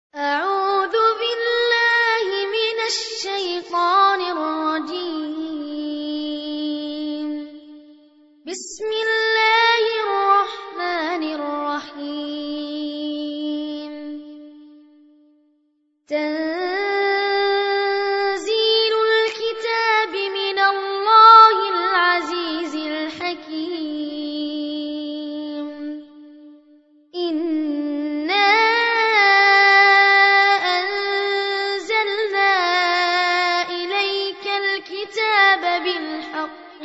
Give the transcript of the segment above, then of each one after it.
أعوذ بالله من الشيطان الرجيم. بسم الله الرحمن الرحيم. تنزيل الكتاب من الله العزيز الحكيم. إنا أنزلنا إليك الكتاب بالحق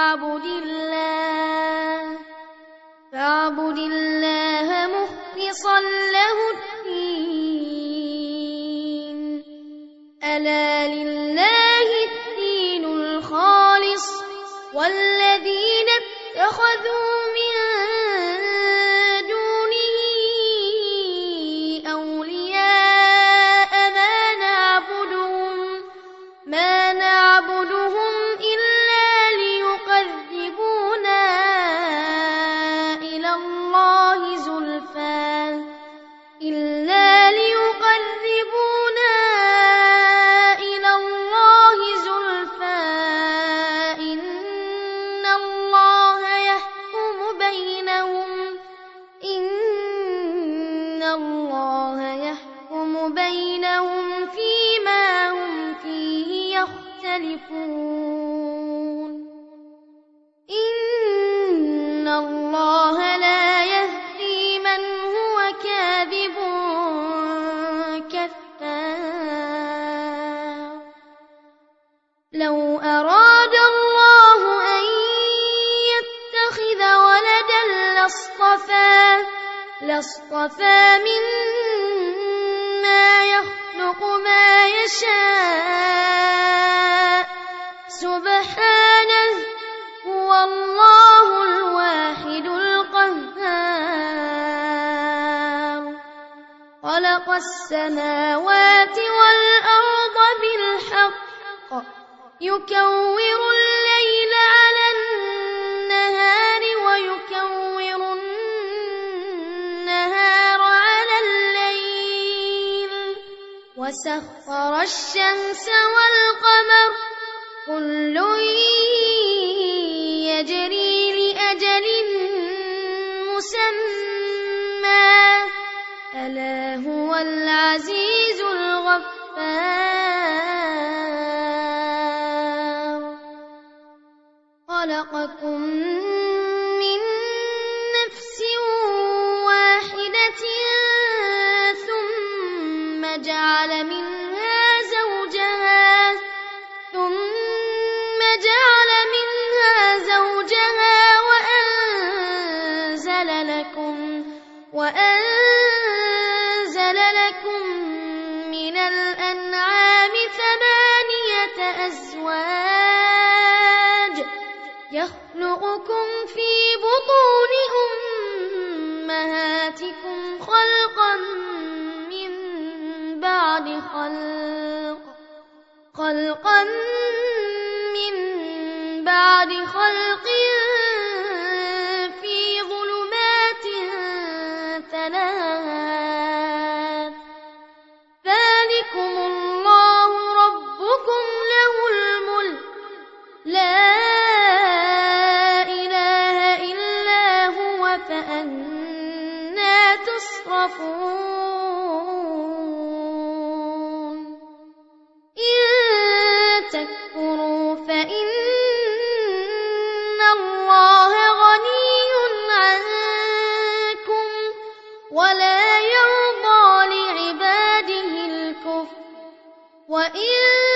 فاعبد الله مخلصا له الدين. ألا لله الدين الخالص والذين اتخذوا من دونه أولياء ما نعبدهم إلا ليقربونا إلى الله زلفى إن الله يحكم بينهم فيما هم فيه يختلفون. إن الله لا يهدي من هو كاذب كفار. لو أراد الله أن يتخذ ولدا لاصطفى مما يخلق ما يشاء. سبحانه هو الله الواحد القهار. خلق السماوات والأرض بالحق يكور الليل على النهار ويكور النهار على الليل وسخر الشمس والقمر كل يجري لأجل مسمى. ألا هو العزيز الغفار. خلقكم من نفس واحدة ثم جعل منها زوجها وأنزل لكم من الأنعام 8 أزواج يخلقكم في بطون أمهاتكم خلقا من بعد خلق في ظلمات 3. ذلكم الله ربكم له الملك لا إله إلا هو فأنى تصرفون. إن تكفروا فإن الله غني عنكم ولا يرضى لعباده الكفر وإن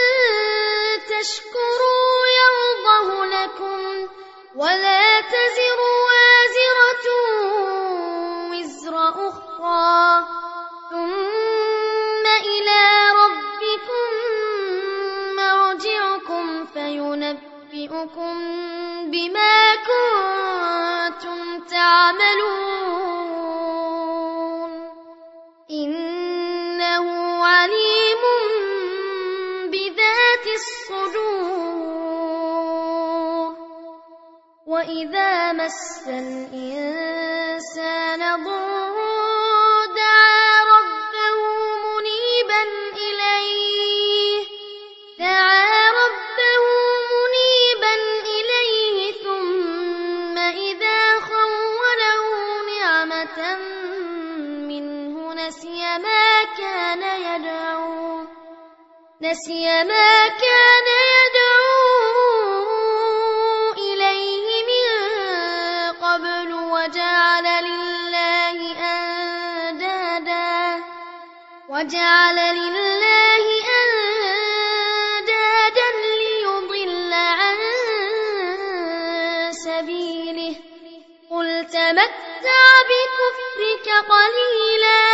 تشكروا يرضه لكم ولا تزر وازرة وزر أخرى ثم إلى ربكم مرجعكم فينبئكم بما كنتم تعملون. إنه عليم بذات الصدور. وإذا مس الإنسان ضر دعا ربه نسي ما كان يدعو إليه من قبل وجعل لله أندادا ليضل عن سبيله قل تمتع بكفرك قليلا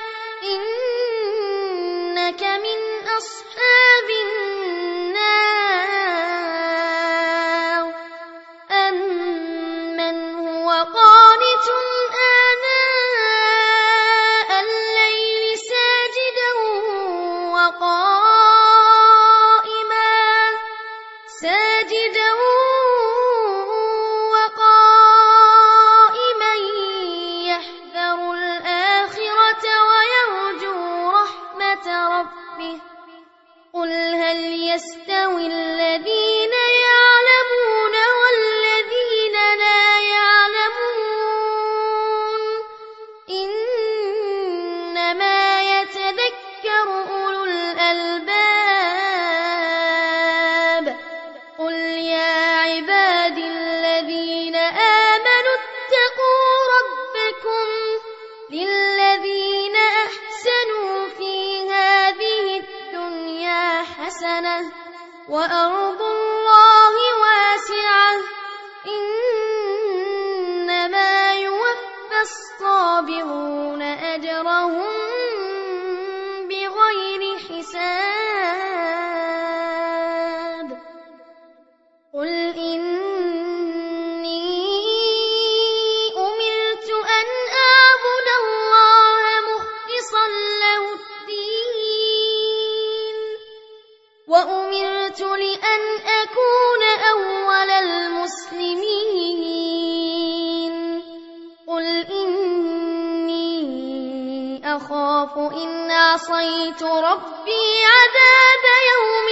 إنك من أصحاب النار أمن هو قانت آناء الليل ساجدا وقائما يحذر الآخرة ويرجو رحمة ربه قل هل يستوي الذين يعلمون والذين لا يعلمون إنما يتذكر أولو الألباب قل يا عبادي الذين آمنوا اتقوا ربكم للذين أحسنوا في هذه الدنيا حسنة وأرض الله واسعة إنما يوفى الصابرون أجرهم بغير حساب قل إني أمرت أن أعبد الله مخلصا له الدين وأمرت لأن أكون أول المسلمين قل إني أخاف إن عصيت ربي عذاب يوم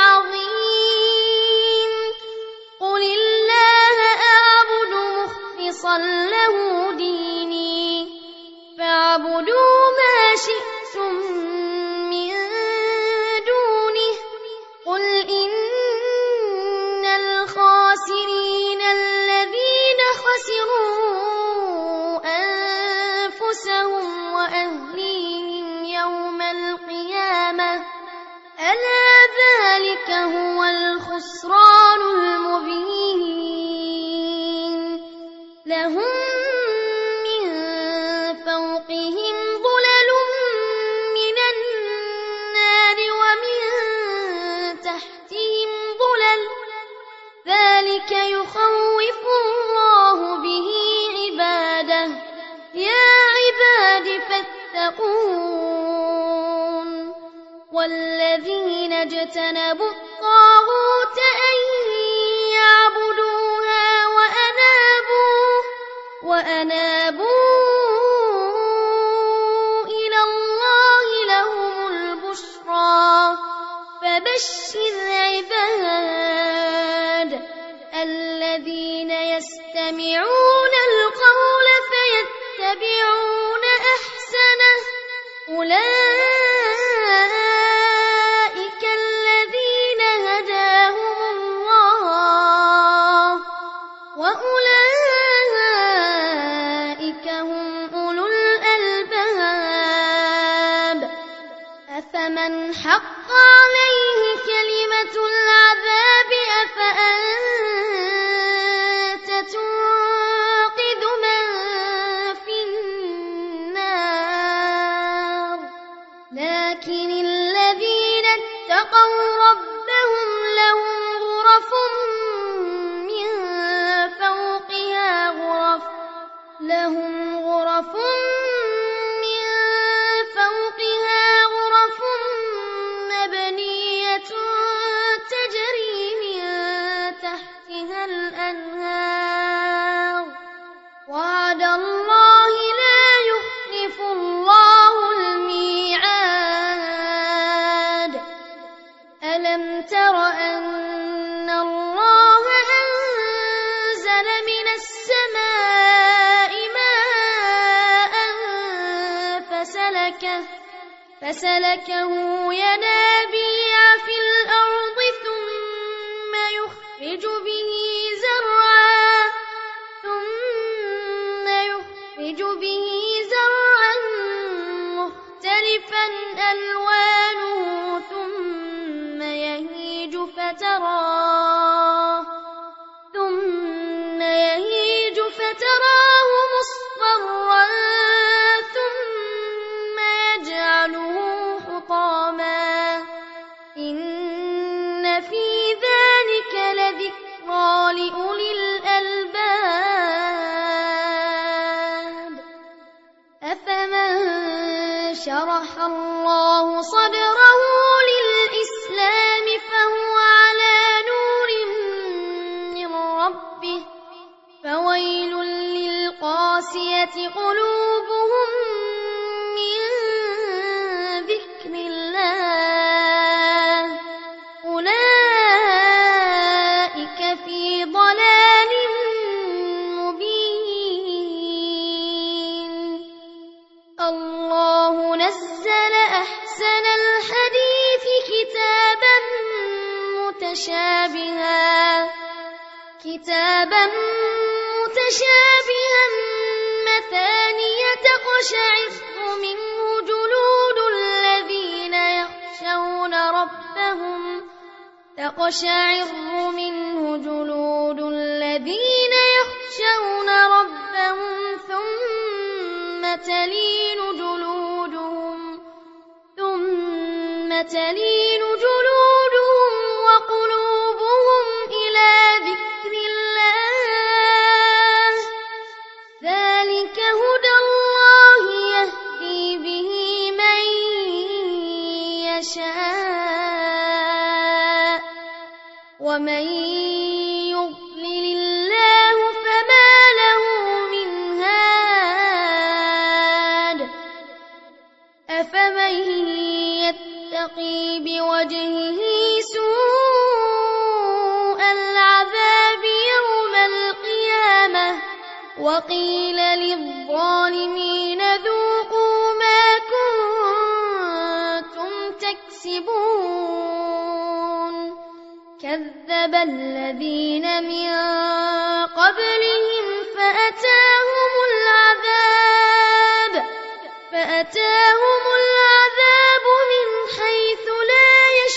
عظيم قل الله أعبد مخلصا له ديني فاعبدوا ما شئتم من دونه قل إن الخاسرين الذين خسروا أنفسهم وأهليهم يوم القيامة ألا ذلك هو الخسران المبين لهم من فوقهم ظلل من النار ومن تحتهم ظلل ذلك يخوف الله به عباده يا عباد فاتقون والذين اجتنبوا الطاغوت أن يعبدوها وأنابوا إلى الله لهم البشرى فبشر عباد الذين يستمعون القول فيتبعون أحسنه أولئك الذين هداهم الله وأولئك هم أولو الألباب أفمن حق عليه كلمة العذاب أفأنت تنقذ من في النار لكن الذين اتقوا ربهم لهم غرف من فوقها غرف مبنية تجري من تحتها الأنهار وعد الله لا يخلف الله الميعاد ألم تر أن الله أنزل من السماء ماء فسلكه ينابيع في الأرض ثم يخرج به زرعا مختلفا ألوانه ثم يهيج فتراه مصفرا ثم يجعله حطاما إن في ذلك لذكرى لأولي الألباب أفمن شرح الله صدره للإسلام فهو على نور من ربه فويل للقاسية قلوبهم من ذكر الله أولئك في ضلال مبين الله نزل أحسن الحديث كتابا متشابها مثانية تقشعر منه جلود الذين يخشون ربهم ثم تلين جلودهم وقلوبهم إلى ذكر الله ذلك هدى الله يهدي به من يشاء ومن يضلل الله فما له من هاد أفمن يتقي بوجهه سوء العذاب يوم القيامة وقيل للظالمين ذوقوا ما كنتم تكسبون كذب الذين من قبلهم فأتاهم العذاب من حيث لا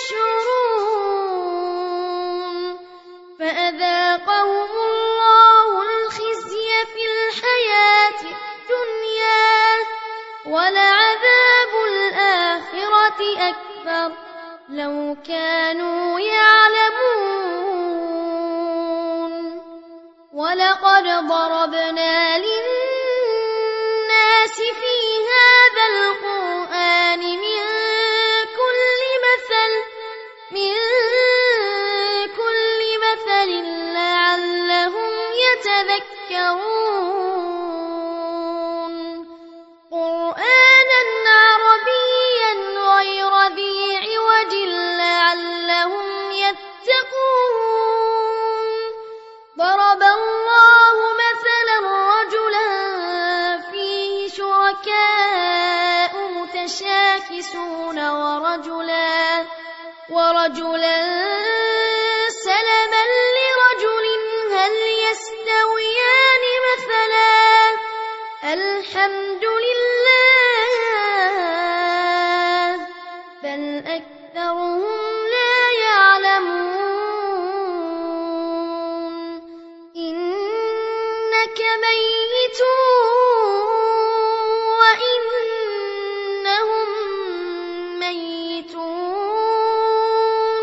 يشعرون فأذاقهم الله الخزي في الحياة الدنيا ولعذاب الآخرة أكبر لو كانوا يعلمون ولقد ضربنا للناس في هذا القرآن من كل مثل لعلهم يتذكرون قرآنا عربيا غير ذي عوج لعلهم يتقون ضرب الله مثلا رجلا فيه شركاء متشاكسون ورجلا سلما لرجل هل يستويان مثلا الحمد لله بل أكثرهم لا يعلمون إنك ميت وإنهم ميتون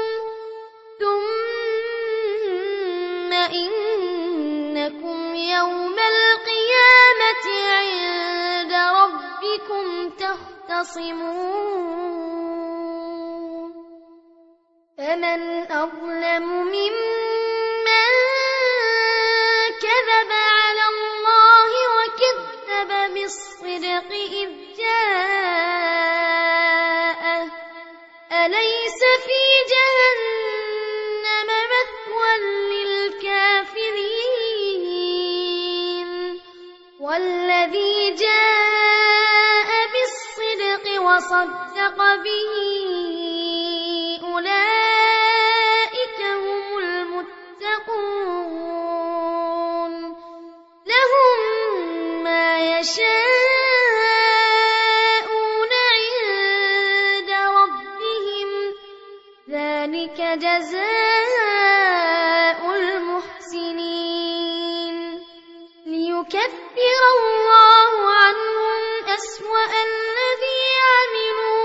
ثم إنكم يوم القيامة عند ربكم تختصمون فمن أظلم ممن كذب على الله وكذب بالصدق إذ جاءه أليس في جهنم مثوى للكافرين والذي جاء بالصدق وصدق به أولئك هم المتقون لهم ما يشاءون عند ربهم ذلك جزاء المحسنين ليكفر الله عنهم أسوأ الذي عملوا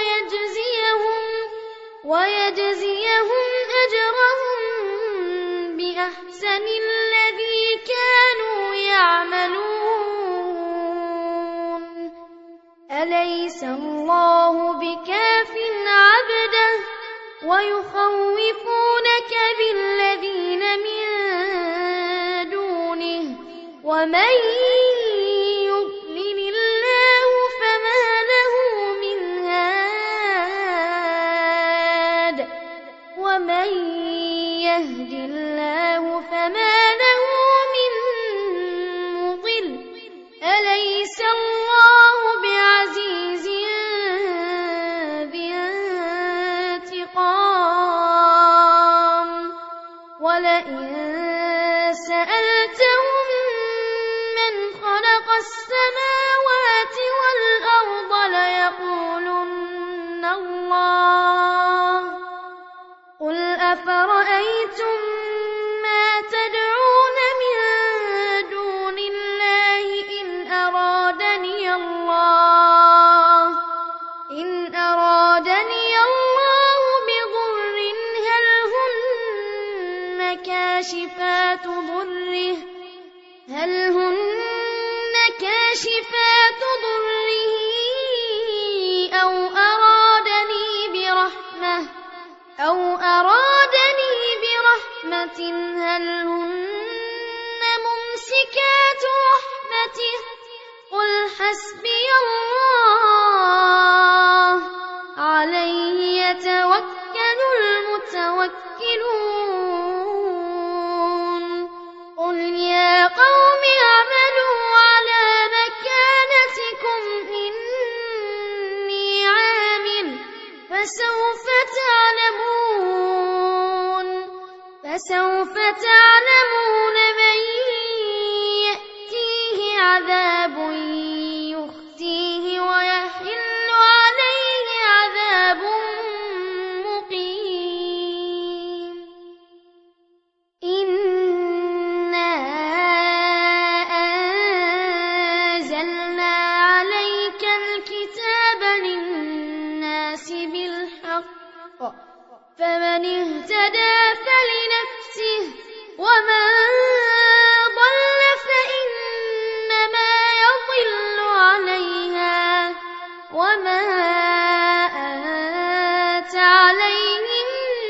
ويجزيهم أجرهم بأحسن الذي كانوا يعملون أليس الله بكاف عبده ويخوفونك بالذين من دونه ومن يضلل الله فما له من هاد ومن يهد الله فما له من مضل أليس الله بعزيز ذي انتقام ولئن سألتهم من خلق السماوات والأرض ليقولن الله قل أفرأيتم ما تدعون من دون الله إن أرادني الله بضر هل هن كاشفات ضره أو أرادني برحمة هل هن ممسكات رحمته قل حسبي الله عليه يتوكل المتوكلون قل يا قوم اعملوا على مكانتكم إني عامل فسوف تعلمون من يأتيه عذاب يخزيه ويحل عليه عذاب مقيم إنا أنزلنا عليك الكتاب للناس بالحق فمن اهتدى فلنفسه ومن ضل فإنما يضل عليها وما أنت عليهم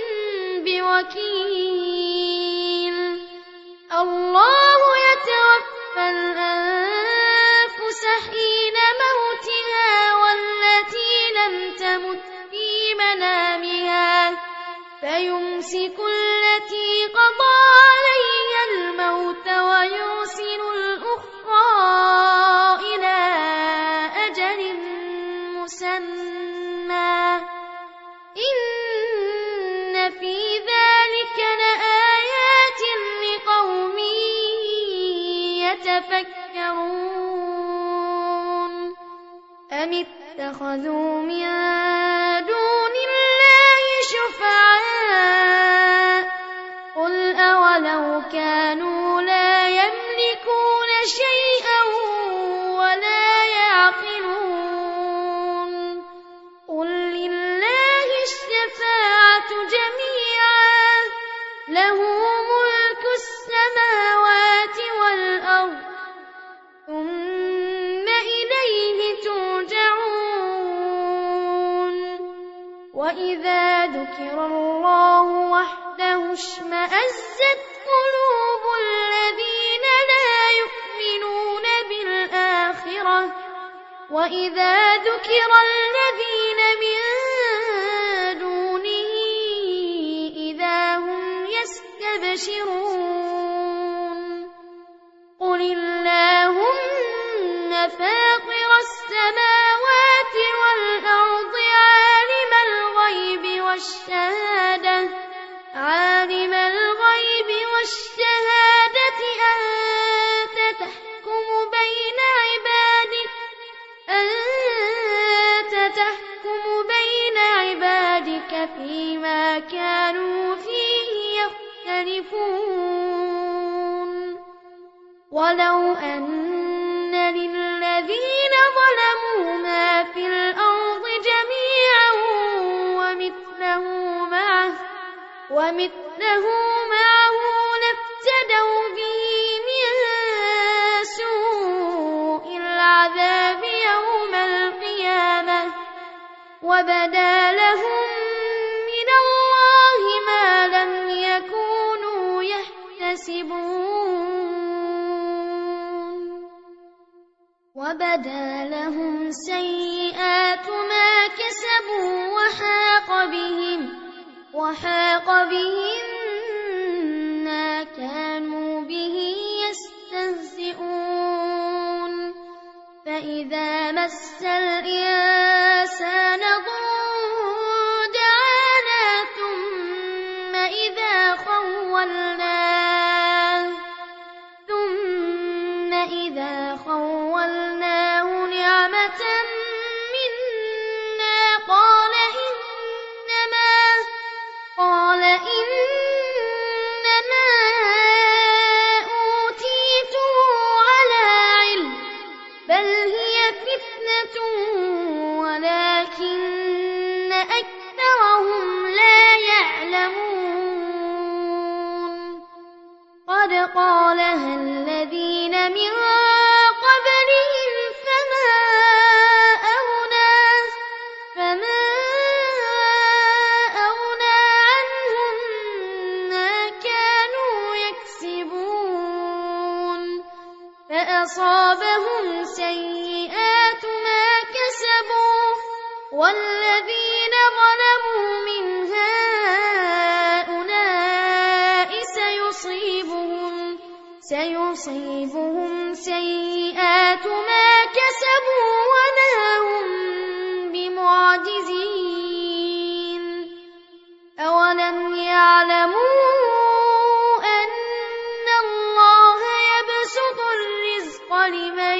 بوكيل الله يتوفى الأنفس حين موتها والتي لم تمت في منامها فيمسك التي قضى عليها الموت ويرسل الأخرى إلى أجل مسمى إن في ذلك لآيات لقوم يتفكرون أم اتخذوا من دون الله شفعاء قل أولو كانوا لا يملكون شيئا ولا يعقلون قل لله الشفاعة جميعا له ملك السماوات والأرض ثم إليه ترجعون وإذا ذكر الله وحده اشمأزت قلوب الذين لا يؤمنون بالآخرة وإذا ذكر الذين من دونه إذا هم يستبشرون قل اللهم فاطر السماوات والأرض تحكم بين عبادك فيما كانوا فيه يختلفون ولو أن للذين ظلموا ما في الأرض جميعا ومثله معه لافتدوا به من سوء العذاب يوم القيامة وبدا لهم من الله ما لم يكونوا يحتسبون وبدا لهم سيئات ما كسبوا وحاق بهم ما كانوا به يستهزئون فإذا مس الإنسان ضر دعانا ثم إذا خولناه نعمة منا قال إنما أوتيته على علم بل هي فتنة ولكن أكثرهم لا يعلمون قد قالها الذين من قبلهم فما أغنى عنهم ما كانوا يكسبون فأصابهم سيئات ما كسبوا والذين ظلموا من هؤلاء سيصيبهم سيئات ما كسبوا وما هم بمعجزين أولم يعلموا أن الله يبسط الرزق لمن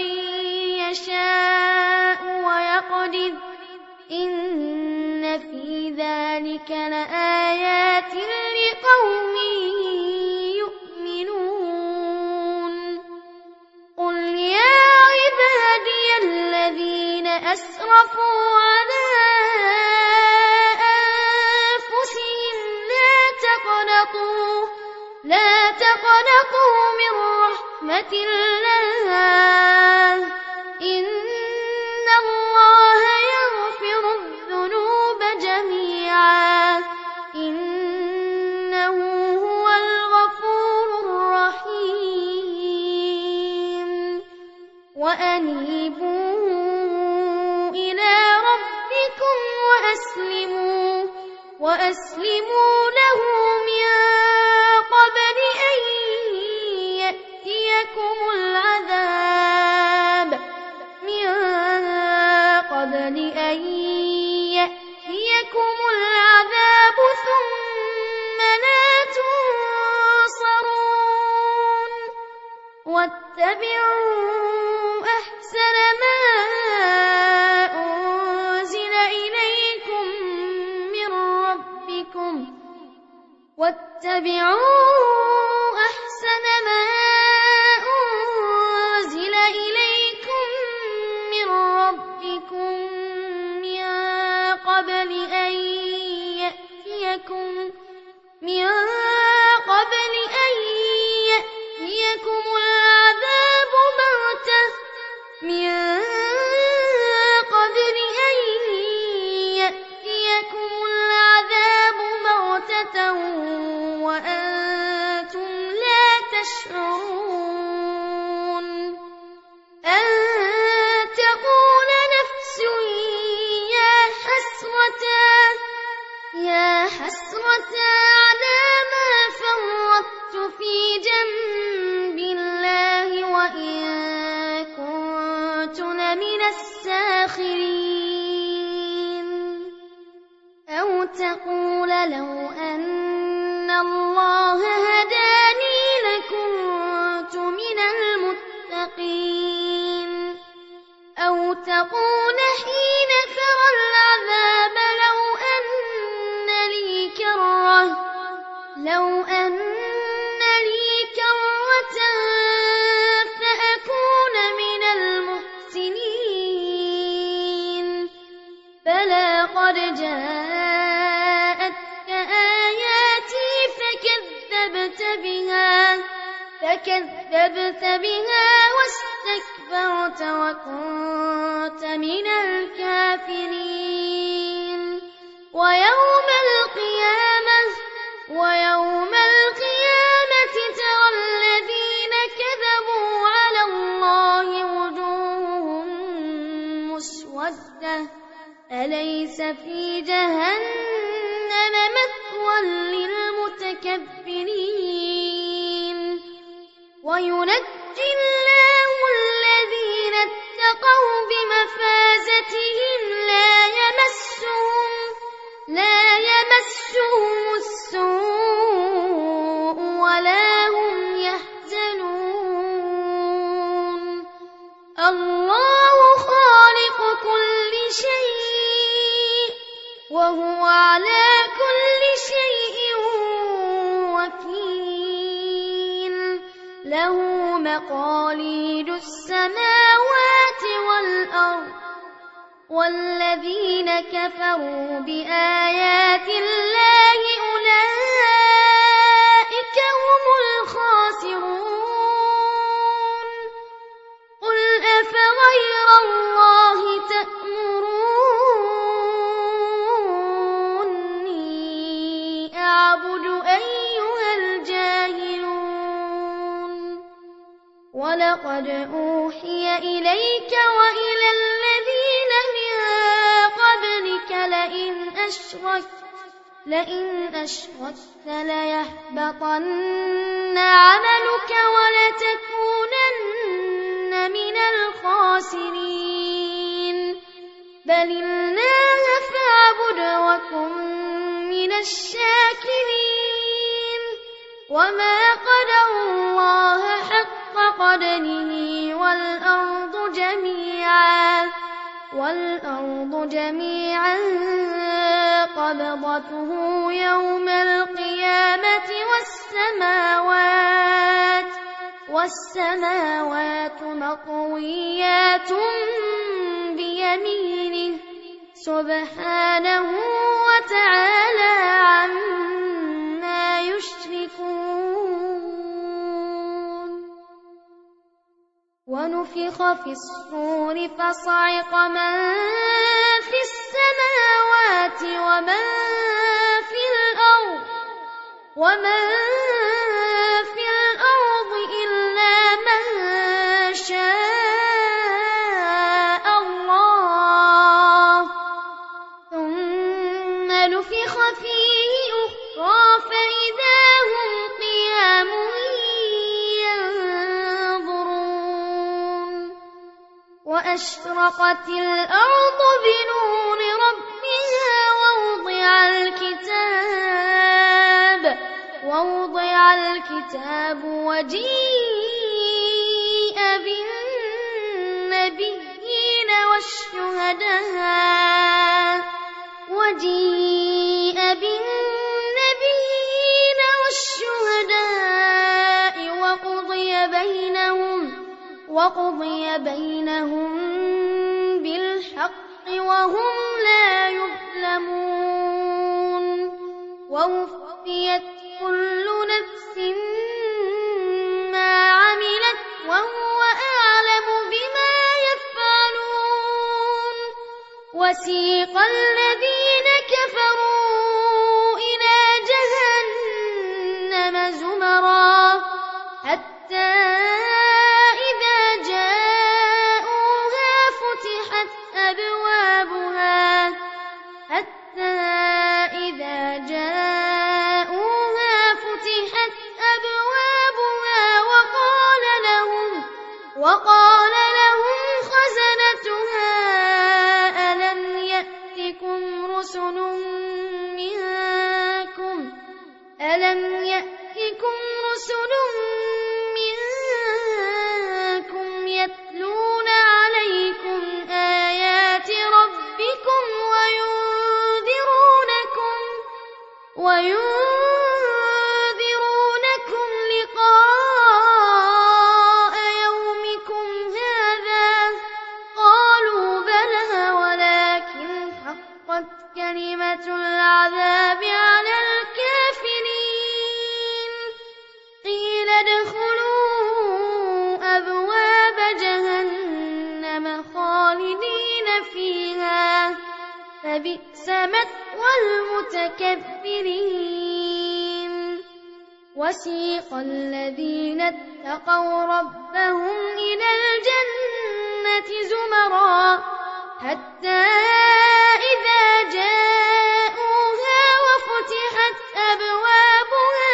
يشاء ويقدر إن في ذلك لآيات لقوم يؤمنون قل يا عبادي الذين أسرفوا على أنفسهم لا تقنطوا من رحمة الله إن الله يغفر الذنوب جميعا إنه هو الغفور الرحيم وأنيبوا إلى ربكم وأسلموا له من قبل أن يأتيكم العذاب ثم لا تنصرون واتبعوا أحسن ما أنزل إليكم من ربكم من قبل أن يأتيكم العذاب بغتة وأنتم لا تشعرون أن تقول نفس يا حسرة على ما فرطت في جنب الله وإن كنت لمن الساخرين أو تقول لو أن الله هداني لكنت من المتقين أو تقول حين ترى لقد جاءتك آياتي فكذبت بها واستكبرت وكنت من الكافرين. ويوم القيامة ترى الذين كذبوا على الله وجوههم مسودة أليس في جهنم مثوى للمتكبرين. وينجي الله الذين اتقوا بمفازتهم لا يمسهم السوء ولا هم يحزنون. الله خالق كل شيء وهو على كل شيء وكيل. له مقاليد السماوات والأرض والذين كفروا بآيات الله أولئك هم الخاسرون. قل أفغير الله تأمروني أعبد أيها الجاهلون. ولقد أوحي إليك وإلى الذين من قبلك لئن أشركت ليحبطن عملك ولتكونن من الخاسرين. بل الله فاعبد وكن من الشاكرين. وما قدروا الله حق قدره والأرض جميعا قبضته يوم القيامة والسماوات مطويات بيمينه سبحانه وتعالى عما يشركون. ونفخ في الصور فصعق من في السماوات ومن في الأرض إلا من شاء الله ثم نفخ فيه أخرى فإذا هم قيام ينظرون. وأشرقت الأرض بنور ربها ووضع الكتاب وجيء بالنبيين والشهداء وقضي بينهم بالحق وهم لا يظلمون. ووفيت كل نفس ما عملت وهو أعلم بما يفعلون. وسيق الذين كفروا إلى جهنم زمرا حتى إذا جاءوها فتحت أبوابها وقال لهم خزنتها ألم يأتكم رسل منكم يتلون عليكم آيات ربكم وينذرونكم لقاء يومكم هذا. قالوا بلى ولكن حقت كلمة العذاب على الكافرين قيل ادخلوا أبواب جهنم خالدين فيها فبئس مثوى المتكبرين وسيق الذين اتقوا ربهم إلى الجنة زمرا حتى إذا جاءوها وفتحت أبوابها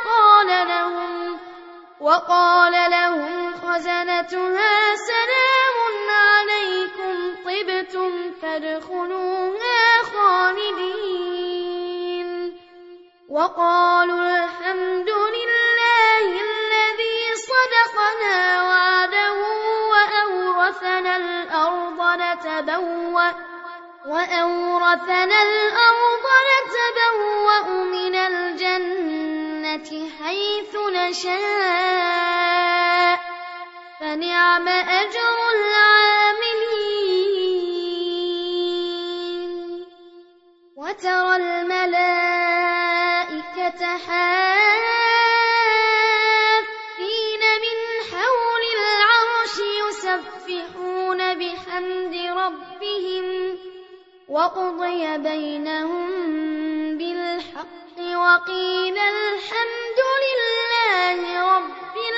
وقال لهم خزنتها سلام عليكم طبتم فادخلوها خالدين وقالوا الحمد لله الذي صدقنا وعده وأورثنا الأرض نتبوأ من الجنة حيث نشاء فنعم أجر العاملين وترى الملائكة حافين من حول العرش يسبحون بحمد ربهم وقضي بينهم بالحق وقيل الحمد لله رب